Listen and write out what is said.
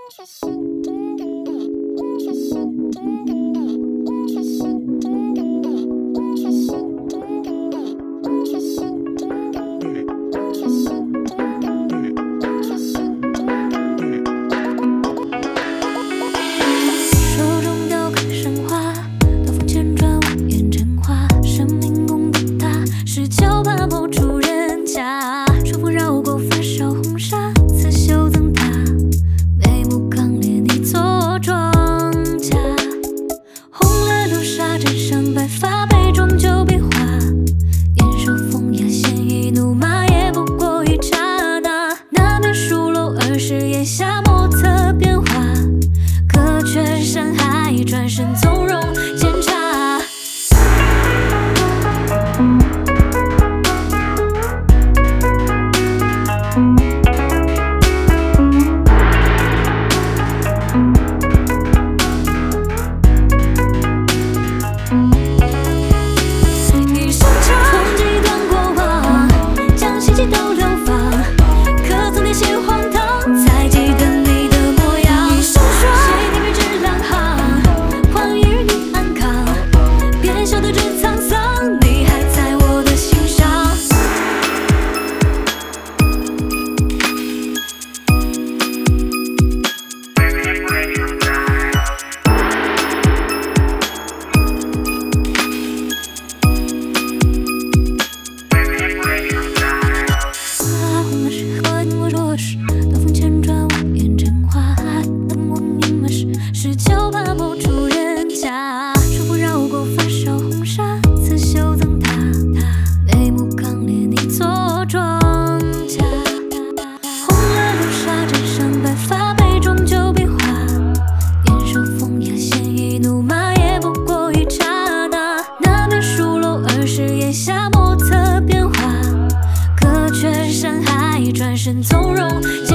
下莫测变化，可却山海转身从容检查。一声长，从几段过往，将希冀都流放，可曾念些荒唐，才记得你的模样。一声霜，谁定日之两行，欢愉你安康，别笑得这沧桑，你还在我的心上。红了时，和你我若是刀锋千转，无言真话。等我明白是就怕谋出人家。束缚绕过发梢红纱，刺绣赠他，眉目刚烈，你做庄稼。红了流沙，枕上白发，杯中酒变化。眼手风雅，鲜衣怒马，也不过一刹那。那边书楼儿时檐下莫测变化，可却山海转身从容。